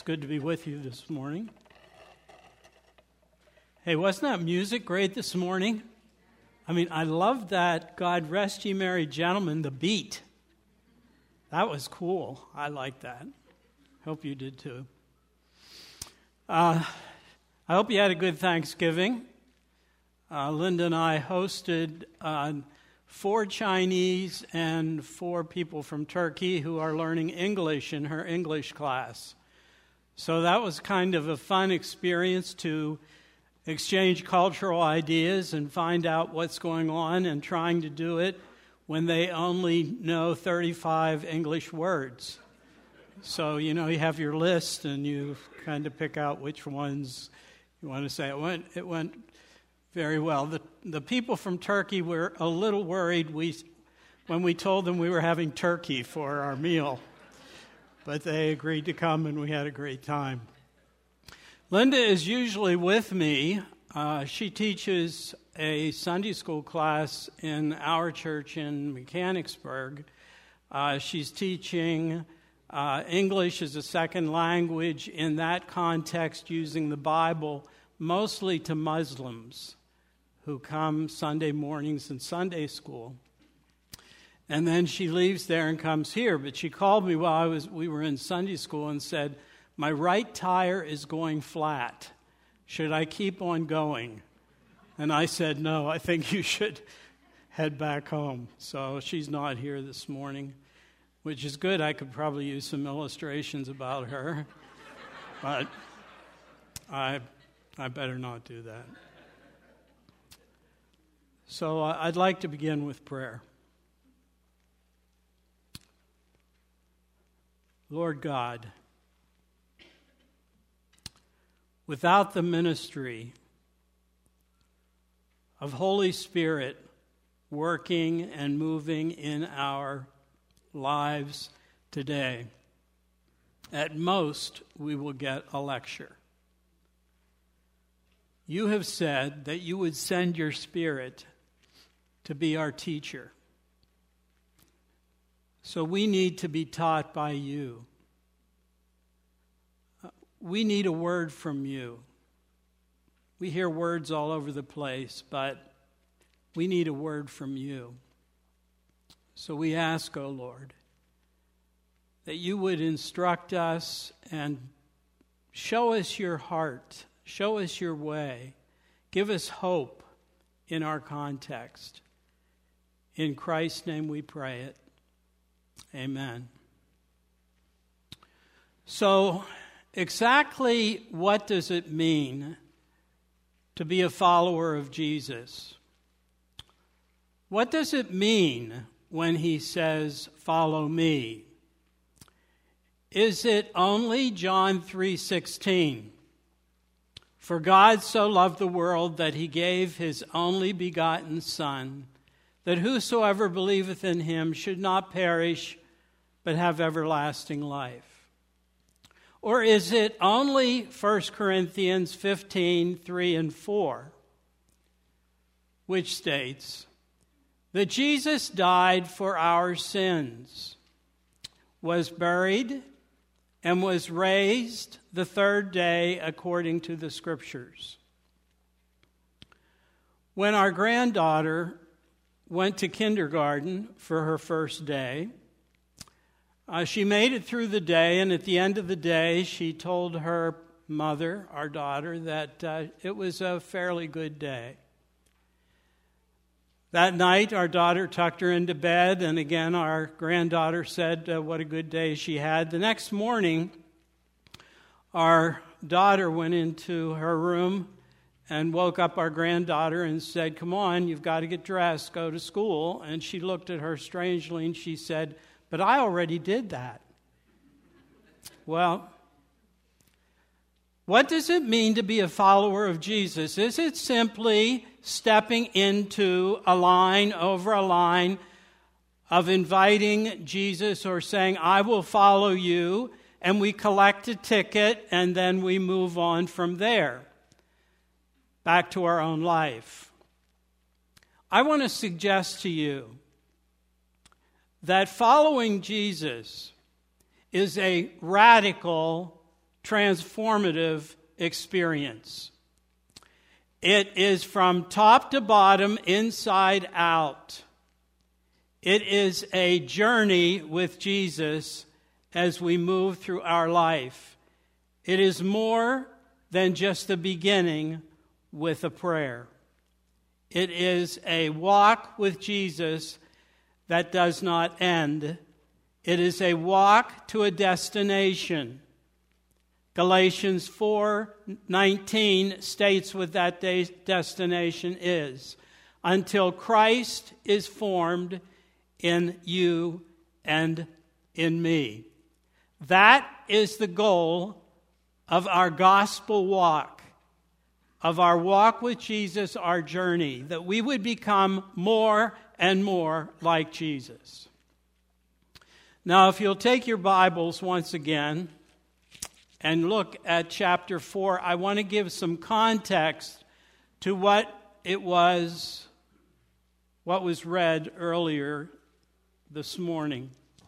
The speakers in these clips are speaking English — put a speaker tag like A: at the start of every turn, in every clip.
A: good to be with you this morning. Hey, wasn't that music great this morning? I mean, I love that God Rest Ye Merry Gentlemen, the beat. That was cool. I like that. Hope you did too. I hope you had a good Thanksgiving. Linda and I hosted 4 Chinese and 4 people from Turkey who are learning English in her English class. So that was kind of a fun experience to exchange cultural ideas and find out what's going on, and trying to do it when they only know 35 English words. So, you have your list and you kind of pick out which ones you want to say. It went very well. The people from Turkey were a little worried when we told them we were having turkey for our meal, but they agreed to come and we had a great time. Linda is usually with me. She teaches a Sunday school class in our church in Mechanicsburg. She's teaching English as a second language in that context, using the Bible mostly to Muslims who come Sunday mornings in Sunday school. And then she leaves there and comes here. But she called me while we were in Sunday school and said, "My right tire is going flat. Should I keep on going?" And I said, "No, I think you should head back home." So she's not here this morning, which is good. I could probably use some illustrations about her, but I better not do that. So I'd like to begin with prayer. Lord God, without the ministry of Holy Spirit working and moving in our lives today, at most we will get a lecture. You have said that you would send your Spirit to be our teacher. So we need to be taught by you. We need a word from you. We hear words all over the place, but we need a word from you. So we ask, O Lord, that you would instruct us and show us your heart, show us your way, give us hope in our context. In Christ's name we pray it. Amen. So, exactly what does it mean to be a follower of Jesus? What does it mean when he says, "Follow me"? Is it only John 3:16? For God so loved the world that he gave his only begotten Son, that whosoever believeth in him should not perish, but have everlasting life? Or is it only 1 Corinthians 15:3 and 4, which states that Jesus died for our sins, was buried, and was raised the 3rd day according to the Scriptures? When our granddaughter went to kindergarten for her first day, she made it through the day, and at the end of the day, she told her mother, our daughter, that it was a fairly good day. That night, our daughter tucked her into bed, and again, our granddaughter said what a good day she had. The next morning, our daughter went into her room and woke up our granddaughter and said, "Come on, you've got to get dressed, go to school." And she looked at her strangely and she said, "But I already did that." Well, what does it mean to be a follower of Jesus? Is it simply stepping into a line over a line of inviting Jesus or saying, "I will follow you," and we collect a ticket and then we move on from there back to our own life? I want to suggest to you that following Jesus is a radical transformative experience. It is from top to bottom, inside out. It is a journey with Jesus as we move through our life. It is more than just the beginning with a prayer. It is a walk with Jesus that does not end. It is a walk to a destination. Galatians 4:19 states what that destination is. Until Christ is formed in you and in me. That is the goal of our gospel walk, of our walk with Jesus, our journey, that we would become more and more like Jesus. Now, if you'll take your Bibles once again and look at chapter 4, I want to give some context to what was read earlier this morning.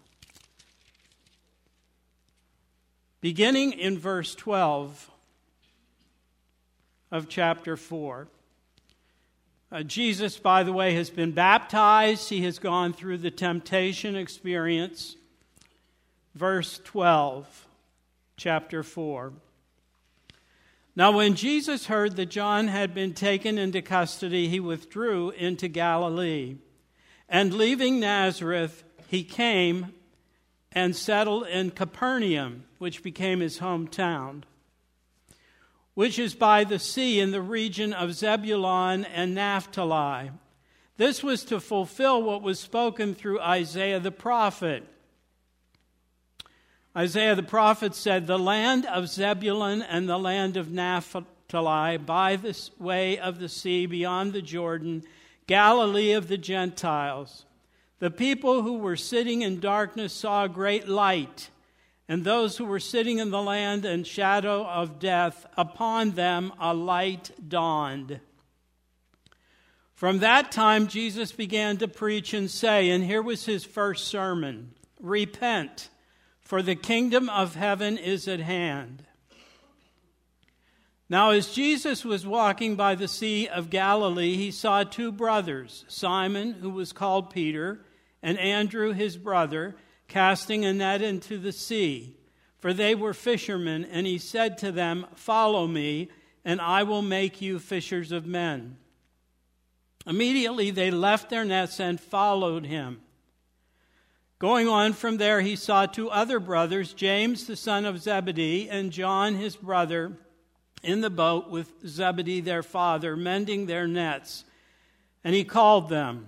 A: Beginning in verse 12 of chapter 4. Jesus, by the way, has been baptized. He has gone through the temptation experience. Verse 12, chapter 4. Now when Jesus heard that John had been taken into custody, he withdrew into Galilee. And leaving Nazareth, he came and settled in Capernaum, which became his hometown, which is by the sea in the region of Zebulun and Naphtali. This was to fulfill what was spoken through Isaiah the prophet. Isaiah the prophet said, "The land of Zebulun and the land of Naphtali, by the way of the sea beyond the Jordan, Galilee of the Gentiles. The people who were sitting in darkness saw a great light, and those who were sitting in the land and shadow of death, upon them a light dawned." From that time, Jesus began to preach and say, and here was his first sermon, "Repent, for the kingdom of heaven is at hand." Now, as Jesus was walking by the Sea of Galilee, he saw two brothers, Simon, who was called Peter, and Andrew, his brother, casting a net into the sea, for they were fishermen. And he said to them, "Follow me, and I will make you fishers of men." Immediately they left their nets and followed him. Going on from there, he saw two other brothers, James, the son of Zebedee, and John, his brother, in the boat with Zebedee, their father, mending their nets. And he called them.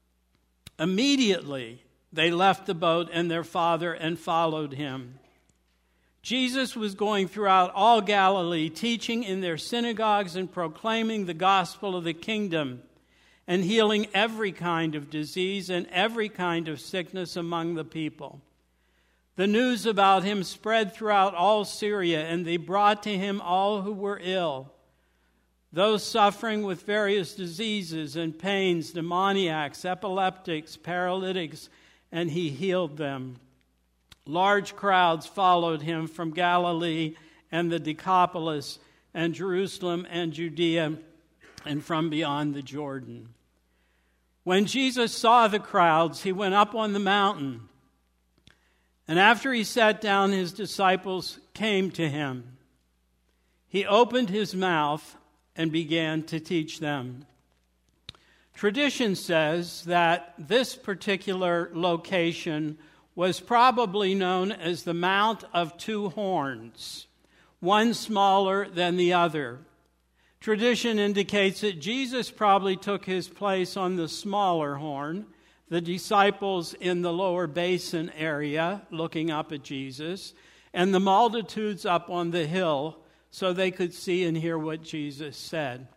A: Immediately they left the boat and their father and followed him. Jesus was going throughout all Galilee, teaching in their synagogues and proclaiming the gospel of the kingdom, and healing every kind of disease and every kind of sickness among the people. The news about him spread throughout all Syria, and they brought to him all who were ill, those suffering with various diseases and pains, demoniacs, epileptics, paralytics, and he healed them. Large crowds followed him from Galilee and the Decapolis and Jerusalem and Judea and from beyond the Jordan. When Jesus saw the crowds, he went up on the mountain. And after he sat down, his disciples came to him. He opened his mouth and began to teach them. Tradition says that this particular location was probably known as the Mount of Two Horns, one smaller than the other. Tradition indicates that Jesus probably took his place on the smaller horn, the disciples in the lower basin area looking up at Jesus, and the multitudes up on the hill so they could see and hear what Jesus said.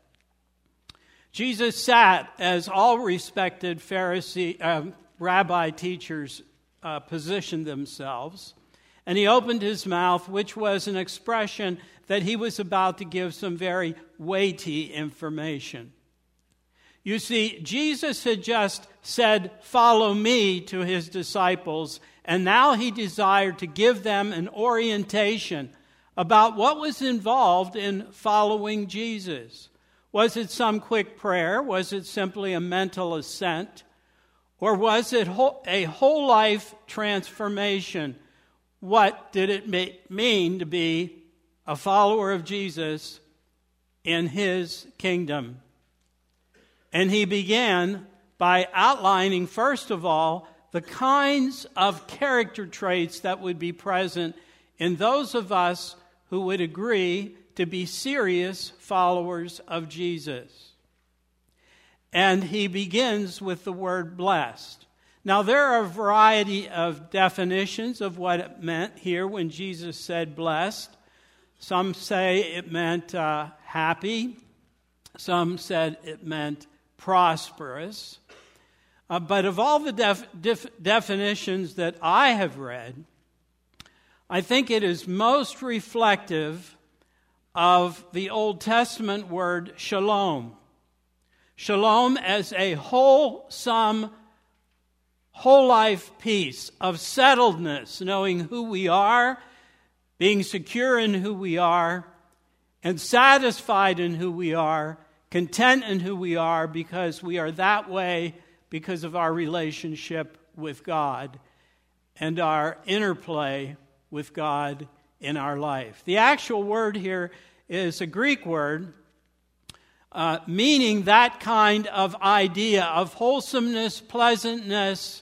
A: Jesus sat, as all respected rabbi teachers positioned themselves, and he opened his mouth, which was an expression that he was about to give some very weighty information. You see, Jesus had just said, "Follow me," to his disciples, and now he desired to give them an orientation about what was involved in following Jesus. Was it some quick prayer? Was it simply a mental assent? Or was it a whole life transformation? What did it mean to be a follower of Jesus in his kingdom? And he began by outlining, first of all, the kinds of character traits that would be present in those of us who would agree to be serious followers of Jesus. And he begins with the word blessed. Now, there are a variety of definitions of what it meant here when Jesus said blessed. Some say it meant happy. Some said it meant prosperous. But of all the definitions that I have read, I think it is most reflective of the Old Testament word shalom. Shalom as a wholesome, whole life peace of settledness, knowing who we are, being secure in who we are, and satisfied in who we are, content in who we are, because we are that way because of our relationship with God and our interplay with God in our life. The actual word here is a Greek word meaning that kind of idea of wholesomeness, pleasantness,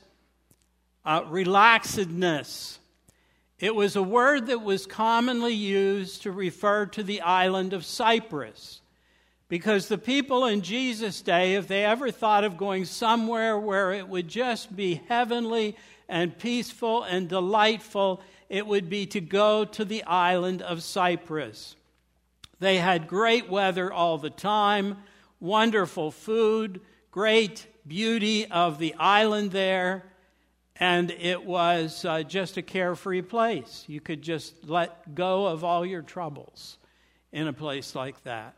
A: relaxedness. It was a word that was commonly used to refer to the island of Cyprus, because the people in Jesus' day, if they ever thought of going somewhere where it would just be heavenly and peaceful and delightful, it would be to go to the island of Cyprus. They had great weather all the time, wonderful food, great beauty of the island there, and it was just a carefree place. You could just let go of all your troubles in a place like that.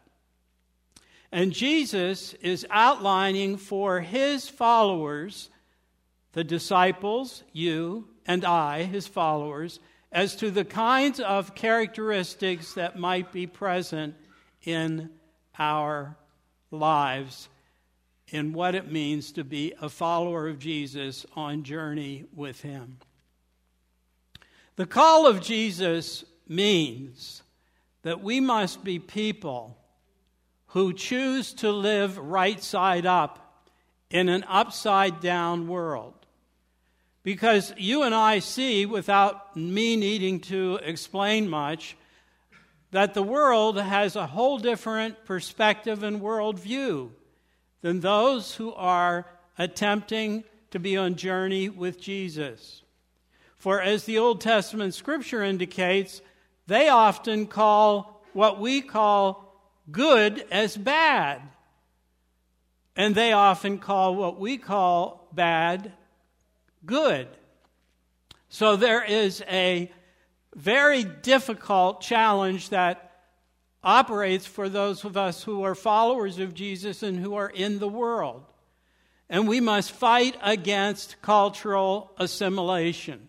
A: And Jesus is outlining for his followers, the disciples, you and I, his followers, as to the kinds of characteristics that might be present in our lives, in what it means to be a follower of Jesus on journey with him. The call of Jesus means that we must be people who choose to live right side up in an upside down world. Because you and I see, without me needing to explain much, that the world has a whole different perspective and worldview than those who are attempting to be on journey with Jesus. For as the Old Testament scripture indicates, they often call what we call good as bad. And they often call what we call bad good. So there is a very difficult challenge that operates for those of us who are followers of Jesus and who are in the world. And we must fight against cultural assimilation.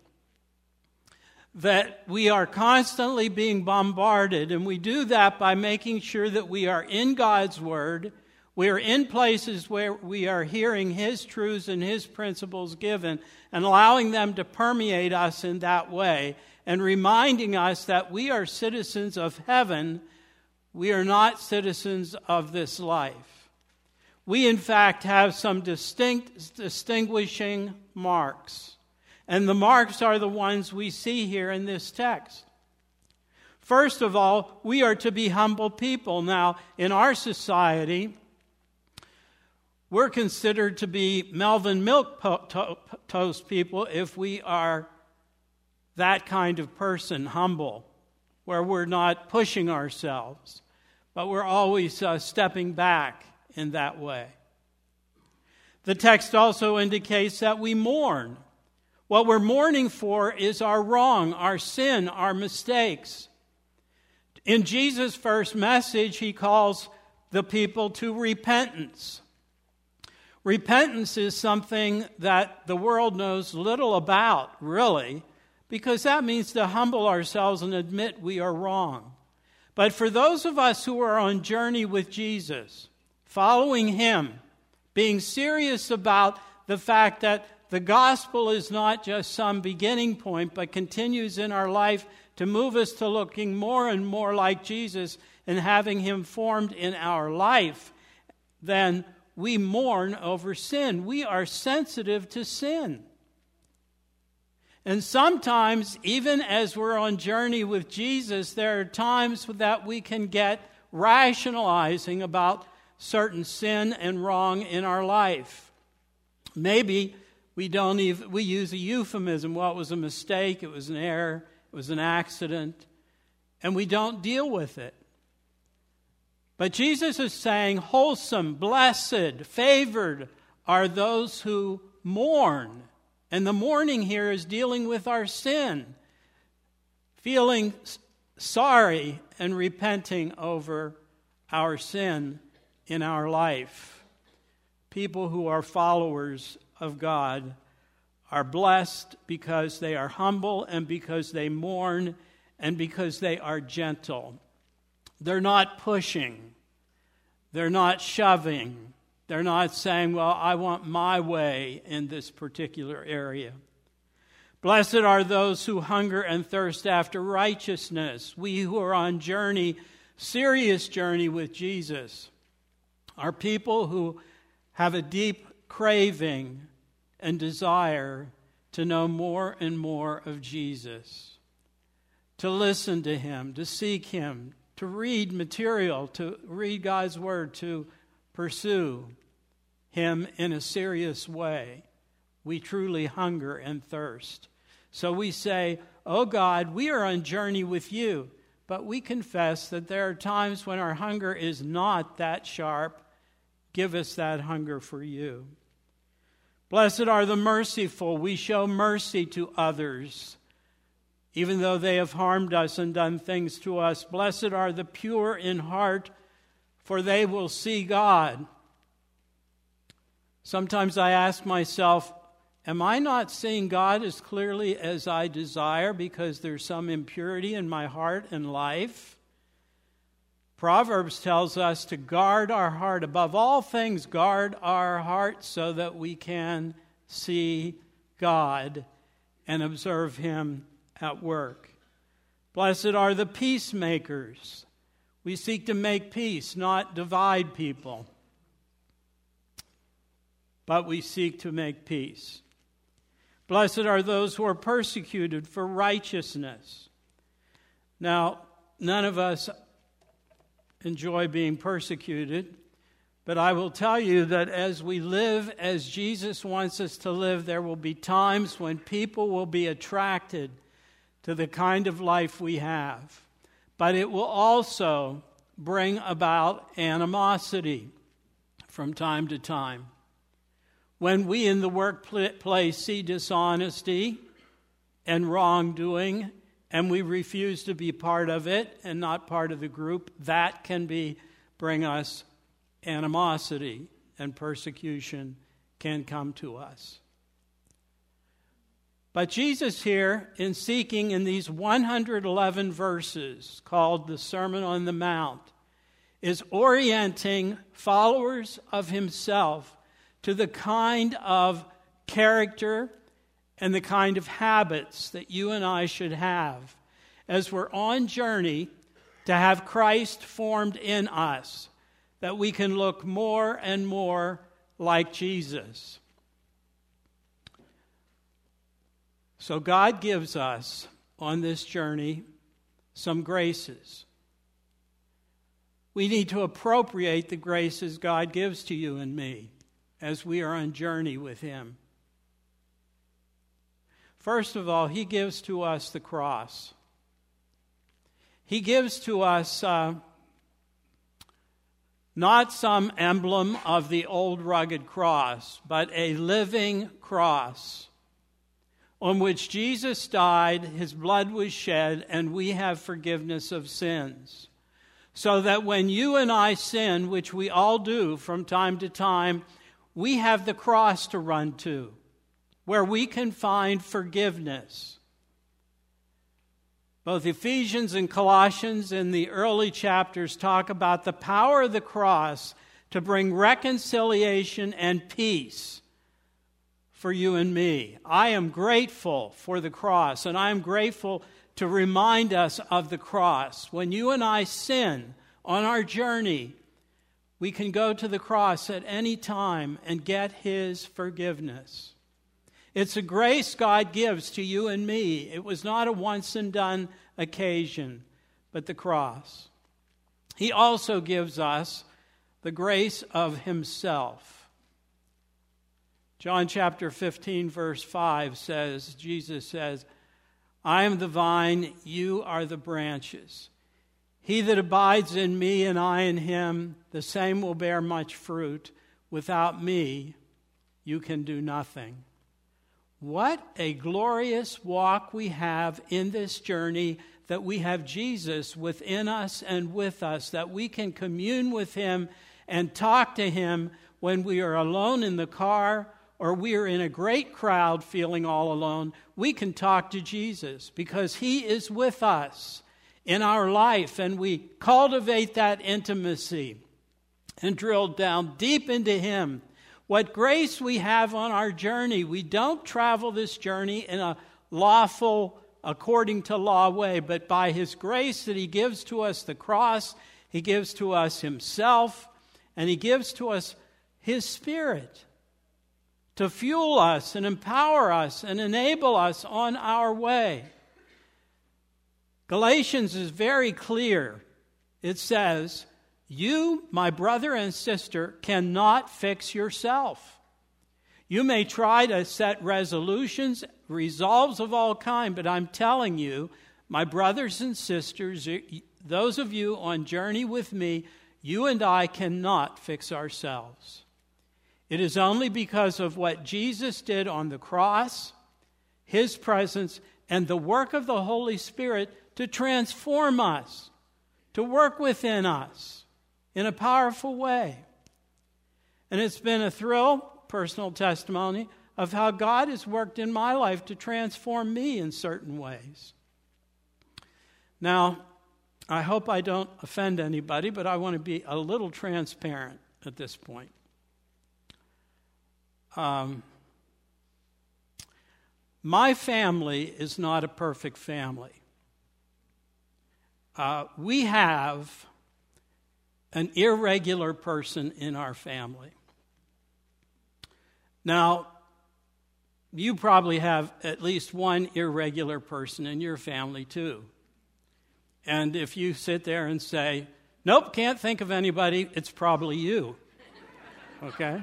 A: That we are constantly being bombarded, and we do that by making sure that we are in God's Word, we are in places where we are hearing his truths and his principles given, and allowing them to permeate us in that way, and reminding us that we are citizens of heaven. We are not citizens of this life. We, in fact, have some distinguishing marks. And the marks are the ones we see here in this text. First of all, we are to be humble people. Now, in our society, we're considered to be Melvin Milk Toast people if we are that kind of person, humble, where we're not pushing ourselves, but we're always stepping back in that way. The text also indicates that we mourn. What we're mourning for is our wrong, our sin, our mistakes. In Jesus' first message, he calls the people to repentance. Repentance is something that the world knows little about, really, because that means to humble ourselves and admit we are wrong. But for those of us who are on journey with Jesus, following him, being serious about the fact that the gospel is not just some beginning point, but continues in our life to move us to looking more and more like Jesus and having him formed in our life, then we mourn over sin. We are sensitive to sin. And sometimes, even as we're on journey with Jesus, there are times that we can get rationalizing about certain sin and wrong in our life. Maybe we use a euphemism. Well, it was a mistake, it was an error, it was an accident, and we don't deal with it. But Jesus is saying, wholesome, blessed, favored are those who mourn. And the mourning here is dealing with our sin, feeling sorry and repenting over our sin in our life. People who are followers of God are blessed because they are humble and because they mourn and because they are gentle. They're not pushing. They're not shoving. They're not saying, well, I want my way in this particular area. Blessed are those who hunger and thirst after righteousness. We who are on journey, serious journey with Jesus, are people who have a deep craving and desire to know more and more of Jesus, to listen to him, to seek him, to read material, to read God's word, to pursue him in a serious way. We truly hunger and thirst. So we say, oh God, we are on journey with you, but we confess that there are times when our hunger is not that sharp. Give us that hunger for you. Blessed are the merciful. We show mercy to others, even though they have harmed us and done things to us. Blessed are the pure in heart, for they will see God. Sometimes I ask myself, am I not seeing God as clearly as I desire because there's some impurity in my heart and life? Proverbs tells us to guard our heart. Above all things, guard our heart so that we can see God and observe him at work. Blessed are the peacemakers. We seek to make peace, not divide people. But we seek to make peace. Blessed are those who are persecuted for righteousness. Now, none of us enjoy being persecuted, but I will tell you that as we live as Jesus wants us to live, there will be times when people will be attracted to the kind of life we have. But it will also bring about animosity from time to time. When we in the workplace see dishonesty and wrongdoing, and we refuse to be part of it and not part of the group, that can bring us animosity, and persecution can come to us. But Jesus here, in seeking in these 111 verses called the Sermon on the Mount, is orienting followers of himself to the kind of character and the kind of habits that you and I should have as we're on journey to have Christ formed in us, that we can look more and more like Jesus. So God gives us on this journey some graces. We need to appropriate the graces God gives to you and me as we are on journey with him. First of all, he gives to us the cross. He gives to us not some emblem of the old rugged cross, but a living cross on which Jesus died, his blood was shed, and we have forgiveness of sins. So that when you and I sin, which we all do from time to time, we have the cross to run to, where we can find forgiveness Both Ephesians and Colossians in the early chapters talk about the power of the cross to bring reconciliation and peace for you and me. I am grateful for the cross, and I am grateful to remind us of the cross. When you and I sin on our journey, we can go to the cross at any time and get His forgiveness. It's a grace God gives to you and me. It was not a once-and-done occasion, but the cross. He also gives us the grace of Himself. John chapter 15, verse 5 says, Jesus says, I am the vine, you are the branches. He that abides in me and I in him, the same will bear much fruit. Without me, you can do nothing. What a glorious walk we have in this journey, that we have Jesus within us and with us, that we can commune with Him and talk to Him when we are alone in the car or we are in a great crowd feeling all alone. We can talk to Jesus because He is with us in our life, and we cultivate that intimacy and drill down deep into Him. What grace we have on our journey. We don't travel this journey in a lawful, according to law way, but by His grace that He gives to us the cross, He gives to us Himself, and He gives to us His Spirit to fuel us and empower us and enable us on our way. Galatians is very clear. It says, you, my brother and sister, cannot fix yourself. You may try to set resolutions, resolves of all kind, but I'm telling you, my brothers and sisters, those of you on journey with me, you and I cannot fix ourselves. It is only because of what Jesus did on the cross, His presence, and the work of the Holy Spirit to transform us, to work within us in a powerful way. And it's been a thrill, personal testimony, of how God has worked in my life to transform me in certain ways. Now, I hope I don't offend anybody, but I want to be a little transparent at this point. My family is not a perfect family. We have an irregular person in our family. Now, you probably have at least one irregular person in your family too. And if you sit there and say, nope, can't think of anybody, it's probably you. Okay?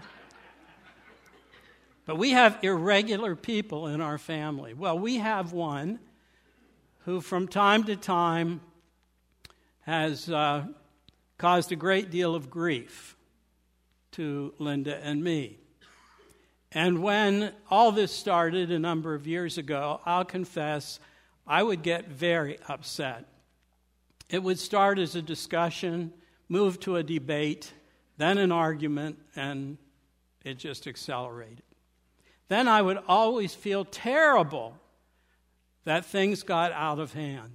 A: But we have irregular people in our family. Well, we have one who from time to time has caused a great deal of grief to Linda and me. And when all this started a number of years ago, I'll confess, I would get very upset. It would start as a discussion, move to a debate, then an argument, and it just accelerated. Then I would always feel terrible that things got out of hand.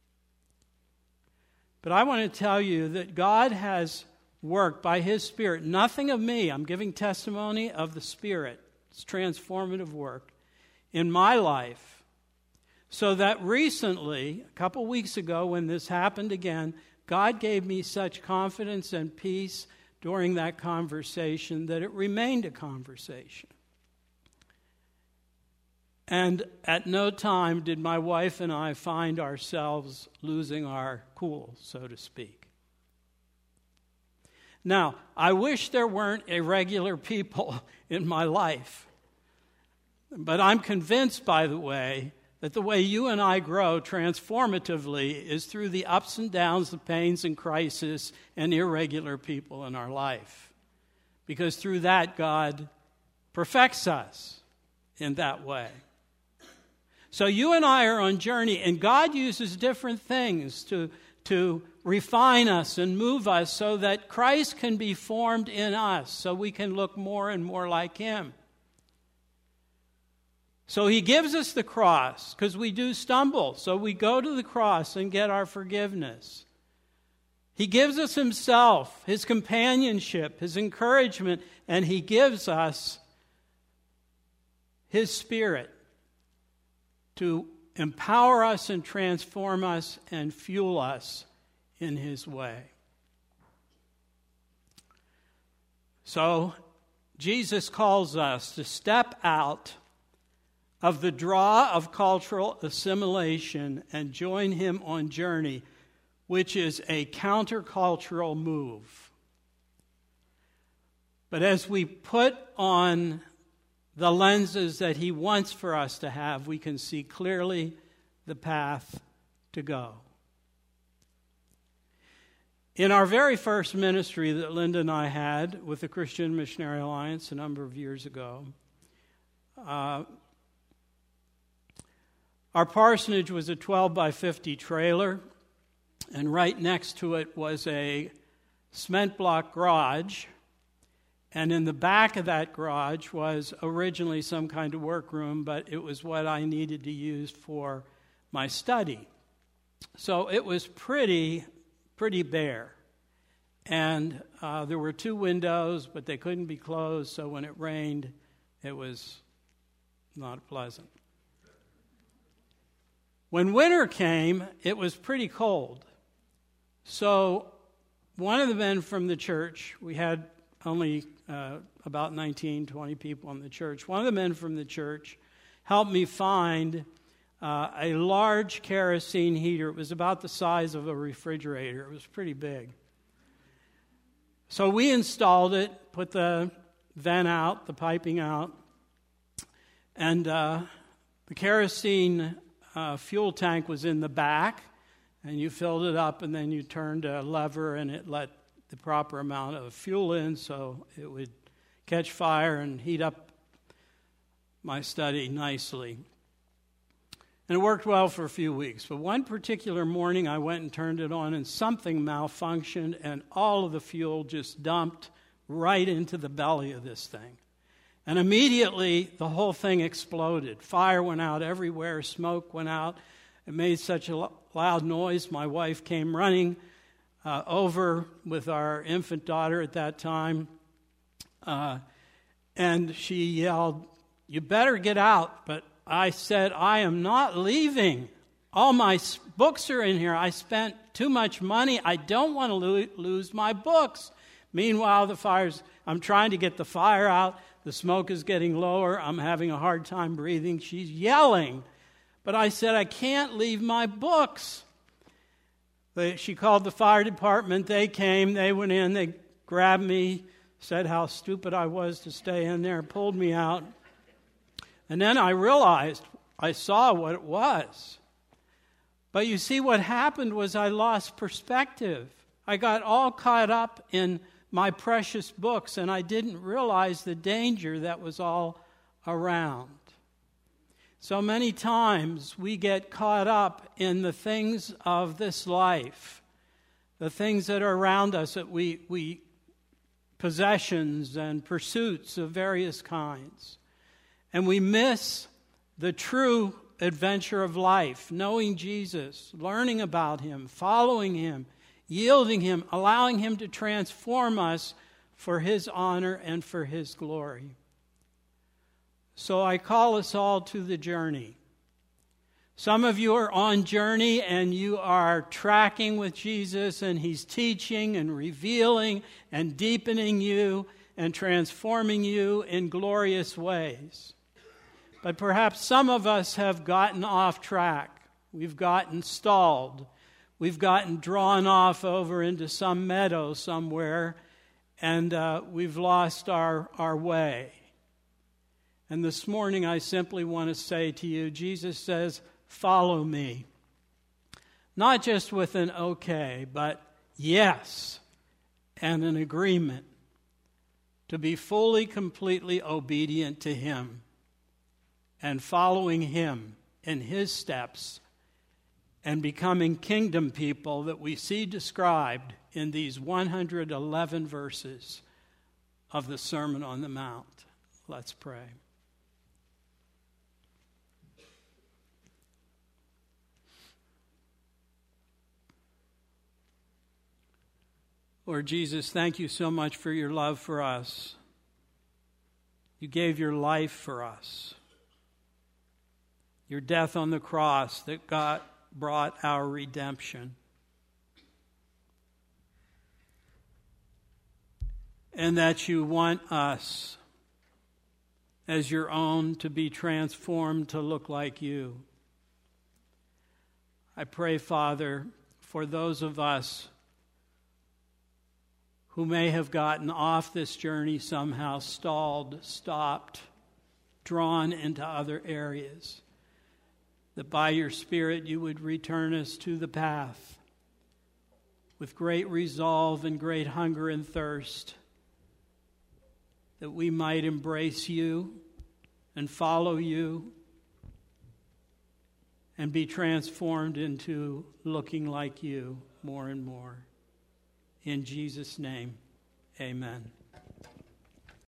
A: But I want to tell you that God has worked by His Spirit, nothing of me, I'm giving testimony of the Spirit, it's transformative work in my life, so that recently, a couple weeks ago when this happened again, God gave me such confidence and peace during that conversation that it remained a conversation. And at no time did my wife and I find ourselves losing our cool, so to speak. Now, I wish there weren't irregular people in my life. But I'm convinced, by the way, that the way you and I grow transformatively is through the ups and downs, the pains and crises, and irregular people in our life. Because through that, God perfects us in that way. So you and I are on journey, and God uses different things to refine us and move us so that Christ can be formed in us, so we can look more and more like Him. So he gives us the cross because we do stumble. So we go to the cross and get our forgiveness. He gives us himself, his companionship, his encouragement, and he gives us his Spirit to empower us and transform us and fuel us in his way. So Jesus calls us to step out of the draw of cultural assimilation and join him on journey, which is a countercultural move. But as we put on the lenses that he wants for us to have, we can see clearly the path to go. In our very first ministry that Linda and I had with the Christian Missionary Alliance a number of years ago, our parsonage was a 12 by 50 trailer, and right next to it was a cement block garage. And in the back of that garage was originally some kind of workroom, but it was what I needed to use for my study. So it was pretty bare. And there were 2 windows, but they couldn't be closed, so when it rained, it was not pleasant. When winter came, it was pretty cold. So one of the men from the church, we had only about 19, 20 people in the church. One of the men from the church helped me find a large kerosene heater. It was about the size of a refrigerator. It was pretty big. So we installed it, put the vent out, the piping out, and the kerosene fuel tank was in the back, and you filled it up, and then you turned a lever, and it let the proper amount of fuel in so it would catch fire and heat up my study nicely. And it worked well for a few weeks. But one particular morning I went and turned it on and something malfunctioned and all of the fuel just dumped right into the belly of this thing. And immediately the whole thing exploded. Fire went out everywhere, smoke went out. It made such a loud noise. My wife came running over with our infant daughter at that time. And she yelled, "You better get out." But I said, "I am not leaving. All my books are in here. I spent too much money. I don't want to lose my books." Meanwhile, I'm trying to get the fire out. The smoke is getting lower. I'm having a hard time breathing. She's yelling. But I said, "I can't leave my books." She called the fire department. They came. They went in. They grabbed me, said how stupid I was to stay in there, pulled me out. And then I realized, I saw what it was. But you see, what happened was I lost perspective. I got all caught up in my precious books, and I didn't realize the danger that was all around. So many times we get caught up in the things of this life, the things that are around us, that we possessions and pursuits of various kinds. And we miss the true adventure of life, knowing Jesus, learning about him, following him, yielding him, allowing him to transform us for his honor and for his glory. So I call us all to the journey. Some of you are on journey and you are tracking with Jesus, and he's teaching and revealing and deepening you and transforming you in glorious ways. But perhaps some of us have gotten off track. We've gotten stalled. We've gotten drawn off over into some meadow somewhere, and we've lost our way. And this morning I simply want to say to you, Jesus says, "Follow me." Not just with an okay, but yes, and an agreement to be fully, completely obedient to him and following him in his steps and becoming kingdom people that we see described in these 111 verses of the Sermon on the Mount. Let's pray. Lord Jesus, thank you so much for your love for us. You gave your life for us. Your death on the cross that God brought our redemption. And that you want us as your own to be transformed to look like you. I pray, Father, for those of us who may have gotten off this journey somehow, stalled, stopped, drawn into other areas, that by your Spirit you would return us to the path with great resolve and great hunger and thirst, that we might embrace you and follow you and be transformed into looking like you more and more. In Jesus' name, amen.